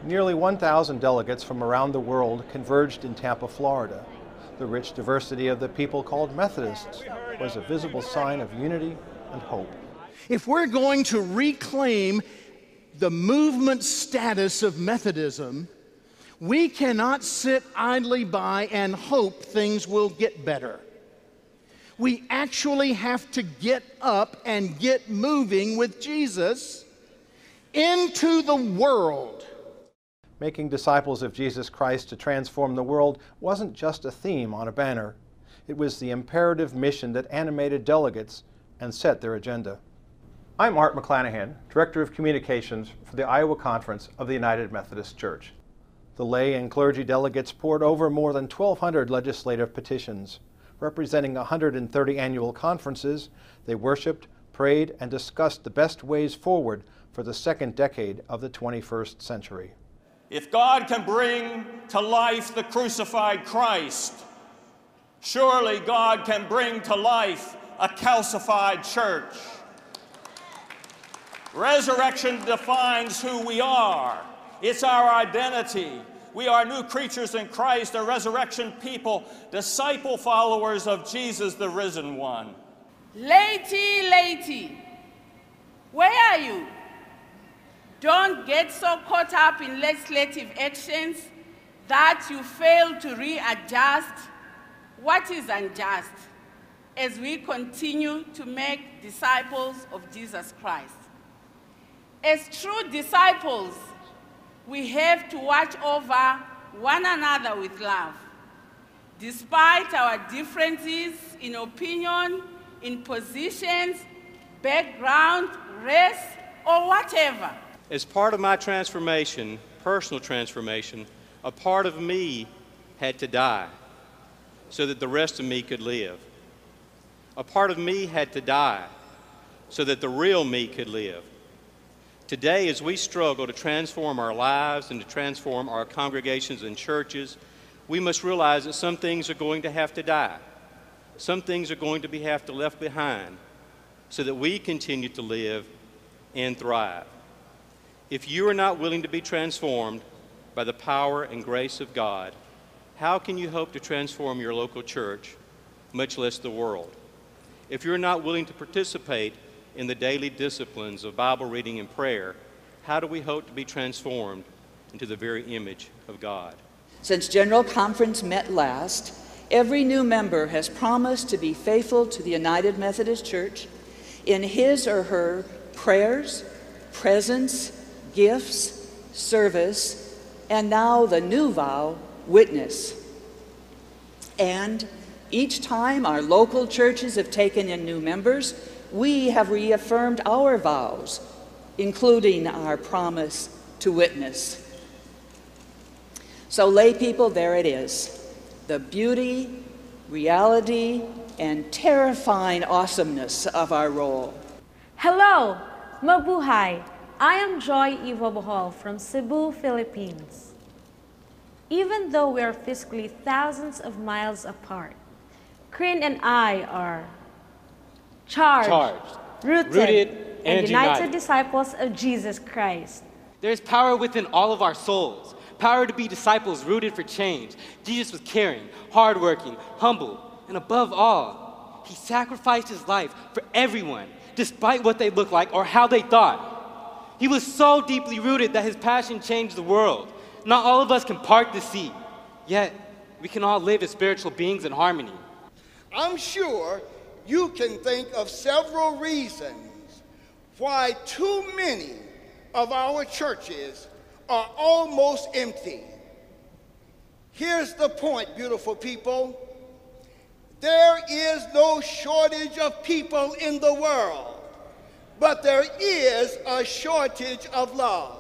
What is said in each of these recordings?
Nearly 1,000 delegates from around the world converged in Tampa, Florida. The rich diversity of the people called Methodists was a visible sign of unity and hope. If we're going to reclaim the movement status of Methodism, we cannot sit idly by and hope things will get better. We actually have to get up and get moving with Jesus into the world. Making disciples of Jesus Christ to transform the world wasn't just a theme on a banner. It was the imperative mission that animated delegates and set their agenda. I'm Art McClanahan, Director of Communications for the Iowa Conference of the United Methodist Church. The lay and clergy delegates poured over more than 1,200 legislative petitions. Representing 130 annual conferences, they worshiped, prayed, and discussed the best ways forward for the second decade of the 21st century. If God can bring to life the crucified Christ, surely God can bring to life a calcified church. Resurrection defines who we are. It's our identity. We are new creatures in Christ, a resurrection people, disciple followers of Jesus, the risen one. Laity, laity, where are you? Don't get so caught up in legislative actions that you fail to readjust what is unjust as we continue to make disciples of Jesus Christ. As true disciples, we have to watch over one another with love. Despite our differences in opinion, in positions, background, race, or whatever. As part of my transformation, personal transformation, a part of me had to die so that the rest of me could live. A part of me had to die so that the real me could live. Today, as we struggle to transform our lives and to transform our congregations and churches, we must realize that some things are going to have to die. Some things are going to have to left behind so that we continue to live and thrive. If you are not willing to be transformed by the power and grace of God, how can you hope to transform your local church, much less the world? If you're not willing to participate in the daily disciplines of Bible reading and prayer, how do we hope to be transformed into the very image of God? Since General Conference met last, every new member has promised to be faithful to the United Methodist Church in his or her prayers, presence, gifts, service, and now the new vow, witness. And each time our local churches have taken in new members, we have reaffirmed our vows, including our promise to witness. So, lay people, there it is. The beauty, reality, and terrifying awesomeness of our role. Hello, mabuhay. I am Joy Eva Bohol from Cebu, Philippines. Even though we are physically thousands of miles apart, Corinne and I are charged, rooted and united disciples of Jesus Christ. There's power within all of our souls, power to be disciples rooted for change. Jesus was caring, hardworking, humble, and above all, he sacrificed his life for everyone, despite what they looked like or how they thought. He was so deeply rooted that his passion changed the world. Not all of us can part the sea, yet we can all live as spiritual beings in harmony. I'm sure you can think of several reasons why too many of our churches are almost empty. Here's the point, beautiful people. There is no shortage of people in the world, but there is a shortage of love.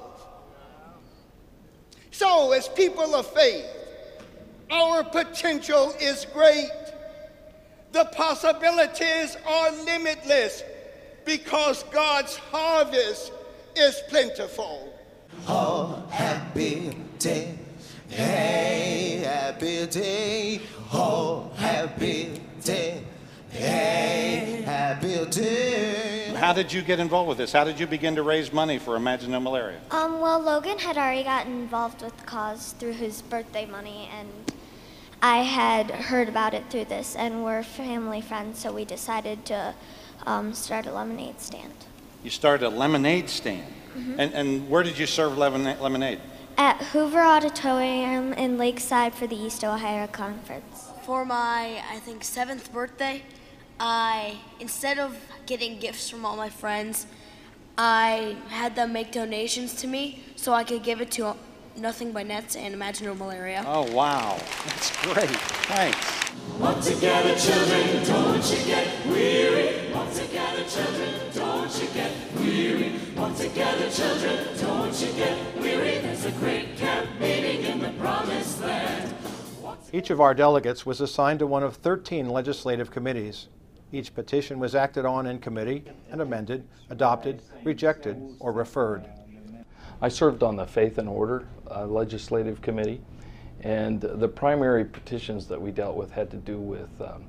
So, as people of faith, our potential is great. The possibilities are limitless because God's harvest is plentiful. Oh, happy day, hey, happy day. Oh, happy day, hey, happy day. how did you get involved with this? How did you begin to raise money for Imagine No Malaria? Well, Logan had already gotten involved with the cause through his birthday money, and I had heard about it through this, and we're family friends, so we decided to start a lemonade stand. You started a lemonade stand. And where did you serve lemonade? At Hoover Auditorium in Lakeside for the East Ohio Conference. For my, I think, 7th birthday, instead of getting gifts from all my friends, I had them make donations to me so I could give it to Nothing by Nets and Imagine No Malaria. Oh, wow. That's great. Thanks. Walk together, children, don't you get weary. Walk together, children, don't you get weary. Walk together, children, don't you get weary. There's a great camp meeting in the promised land. Each of our delegates was assigned to one of 13 legislative committees. Each petition was acted on in committee and amended, adopted, rejected, or referred. I served on the Faith and Order Legislative Committee, and the primary petitions that we dealt with had to do with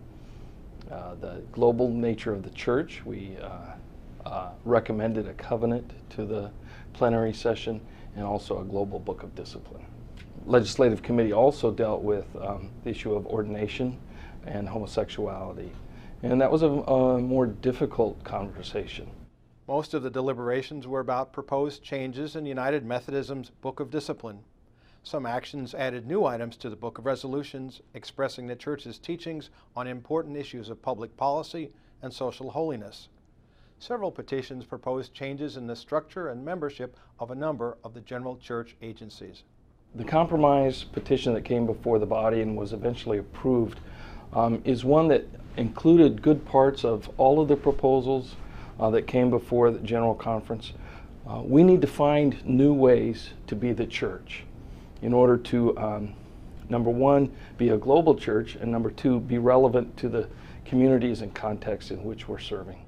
the global nature of the church. We recommended a covenant to the plenary session and also a global book of discipline. Legislative Committee also dealt with the issue of ordination and homosexuality, and that was a more difficult conversation. Most of the deliberations were about proposed changes in United Methodism's Book of Discipline. Some actions added new items to the Book of Resolutions, expressing the Church's teachings on important issues of public policy and social holiness. Several petitions proposed changes in the structure and membership of a number of the general church agencies. The compromise petition that came before the body and was eventually approved is one that included good parts of all of the proposals that came before the General Conference. We need to find new ways to be the church in order to, number one, be a global church, and number two, be relevant to the communities and contexts in which we're serving.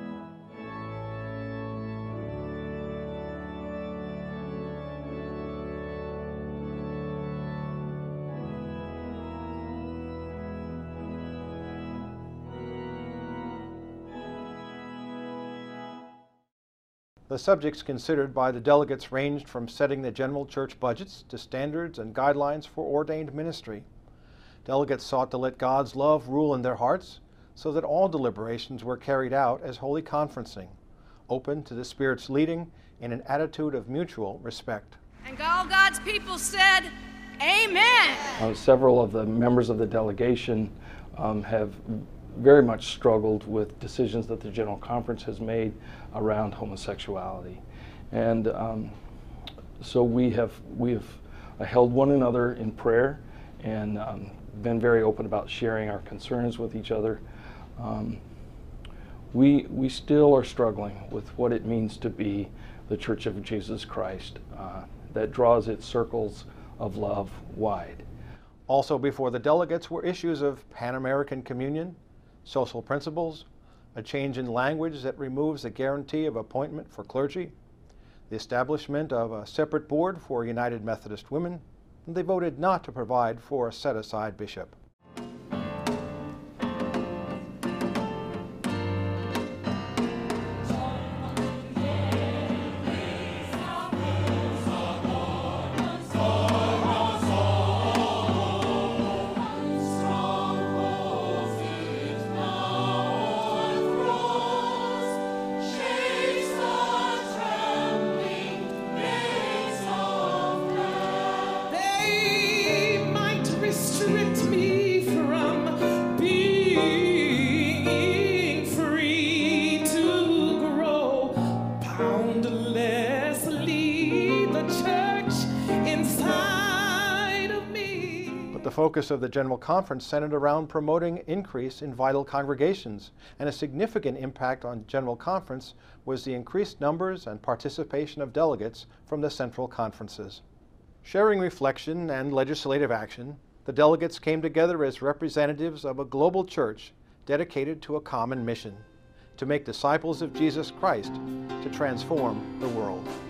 The subjects considered by the delegates ranged from setting the general church budgets to standards and guidelines for ordained ministry. Delegates sought to let God's love rule in their hearts so that all deliberations were carried out as holy conferencing, open to the Spirit's leading in an attitude of mutual respect. And all God's people said, Amen. Several of the members of the delegation have very much struggled with decisions that the General Conference has made around homosexuality. And so we have held one another in prayer and been very open about sharing our concerns with each other. We still are struggling with what it means to be the Church of Jesus Christ that draws its circles of love wide. Also before the delegates were issues of Pan-American communion, social principles, a change in language that removes the guarantee of appointment for clergy, the establishment of a separate board for United Methodist Women, and they voted not to provide for a set-aside bishop. The focus of the General Conference centered around promoting increase in vital congregations, and a significant impact on General Conference was the increased numbers and participation of delegates from the central conferences. Sharing reflection and legislative action, the delegates came together as representatives of a global church dedicated to a common mission: to make disciples of Jesus Christ, to transform the world.